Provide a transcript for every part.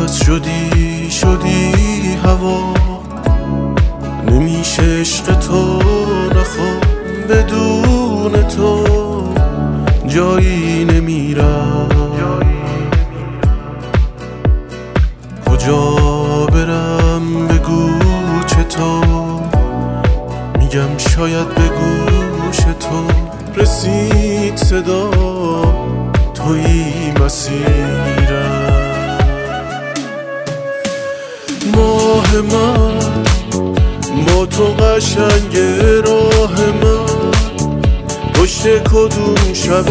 بس شدی هوا، نمیشه عشق تو نخوام بدون تو جایی نمیرم. کجا برم بگو چطور، میگم شاید به گوش تو رسید صدا، تویی مسیرم. ماه من با تو قشنگ راه من، پشت کدوم شب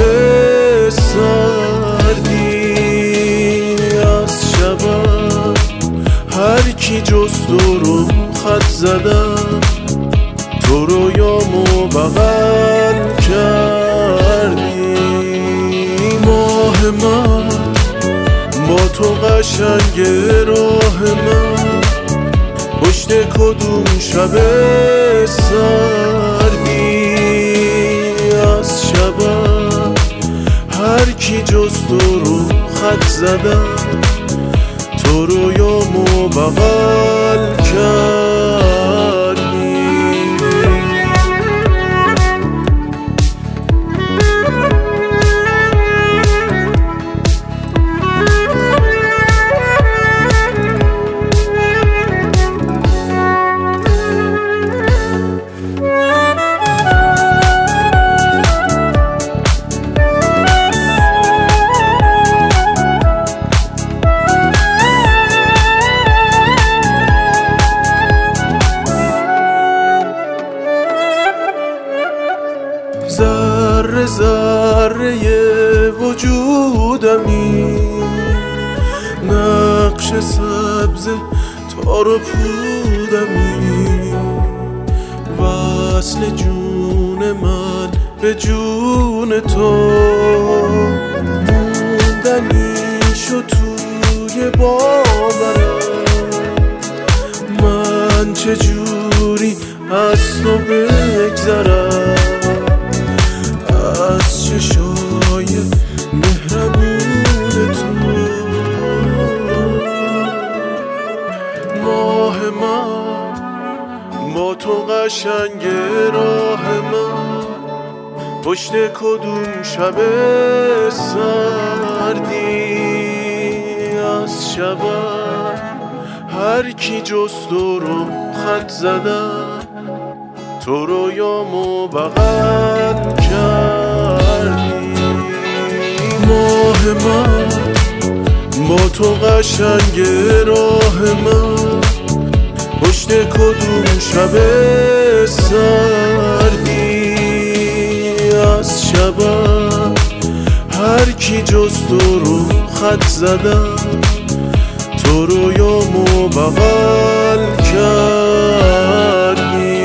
سردی از شبم، هر کی جز تو رو خط زدم، تو رویامو بغل کردی. ماه من با تو قشنگ راه من، پشت کدوم شب سردی از شبم، هر کی جز تو رو خط زدم، تو رویامو بغل کردی. ذره ذره وجودمی، نقش سبز تار و پودمی، وصل جون من به جون تو، موندنی شد توی باورم، من چجوری از تو بگذرم، از چشای مهربون تو. ماه من با تو قشنگ راه من، پشت کدوم شب سردی از شبم، هر کی جز تو رو خط زدم، تو رویامو بغل کردی. ماه من با تو قشنگ راه من، پشت کدوم شب سردی از شبم، هر کی جز تو رو خط زدم، تو رویامو بغل کردی.